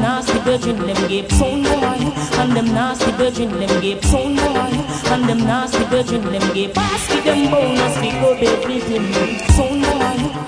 nasty virgin them give sound boy, and them nasty virgin them give sound boy, and them nasty virgin them give pass with them bonus we go everything sound boy.